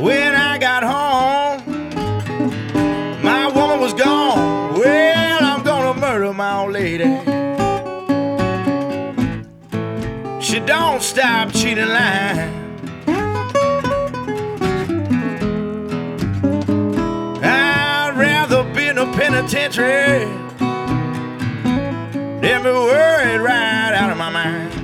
When I got home, my woman was gone. Well, I'm gonna murder my old lady. She don't stop cheating lying. I'd rather be in a penitentiary than be worried right out of my mind.